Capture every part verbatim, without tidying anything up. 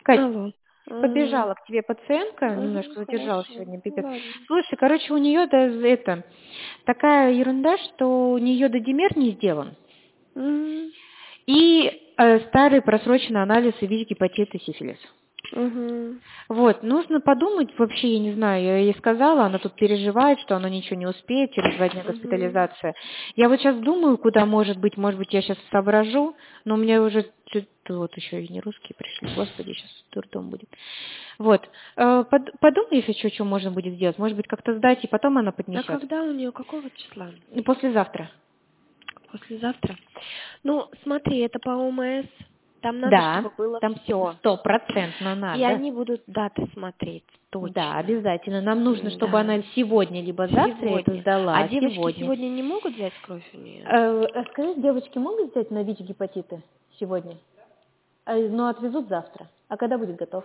Кать, Алло. Ага. побежала к тебе пациентка, немножко Ага, задержалась хорошо. сегодня, Ну пипец. ладно. Слушай, короче, у нее да, это такая ерунда, что у нее додимер не сделан. Мгм. И э, старый просроченный анализ и ВИЧ, гепатит и сифилис. Мгм. Вот, нужно подумать, вообще, я не знаю, я ей сказала, она тут переживает, что она ничего не успеет, через два дня Мгм. госпитализация. Я вот сейчас думаю, куда может быть, может быть, я сейчас соображу, но у меня уже чуть- вот еще и не русские пришли, господи, сейчас дурдом будет. Вот, э, под- подумай, если что, что можно будет сделать, может быть, как-то сдать, и потом она А поднесет. когда у нее какого числа? И послезавтра. Послезавтра. Ну, смотри, это по ОМС. Там надо, Да, чтобы было там все. стопроцентно И надо. они будут даты смотреть. Да, Точно. обязательно. Нам нужно, чтобы Да. она сегодня либо завтра это Сегодня. А сдала, девочки сегодня. сегодня не могут взять кровь у нее? Э, а скажи, девочки могут взять на ВИЧ гепатиты сегодня? Э, но отвезут завтра. А когда будет готов?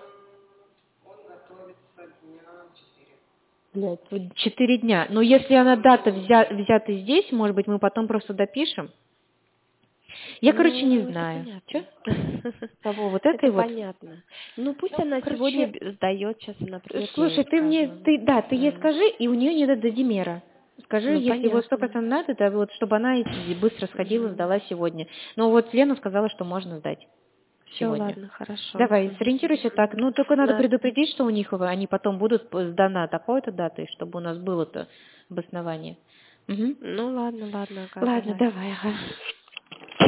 Блядь, вот четыре дня. Но если она дата взя- взята здесь, может быть, мы потом просто допишем. Я, короче, не Ну, это знаю. Че? понятно. Кого? Вот этой Это вот? понятно. Ну, пусть Ну, она сегодня короче, б- сдает, сейчас она придет, я слушай, ей ты мне, скажу. ты, да, ты ей М. скажи, и у нее не до додимера. Скажи, Ну, если вот сто понятно. процентов надо, да, вот, чтобы она эти быстро сходила, Угу. сдала сегодня. Но вот Лена сказала, что можно сдать Все, сегодня. ладно, хорошо. Давай, Мгм. сориентируйся так. Мгм. Ну, только надо Да. предупредить, что у них э, они потом будут п- сдана такой-то датой, чтобы у нас было-то обоснование. Мгм. Ну, ладно, ладно, ага, Ладно, давай. давай, ага.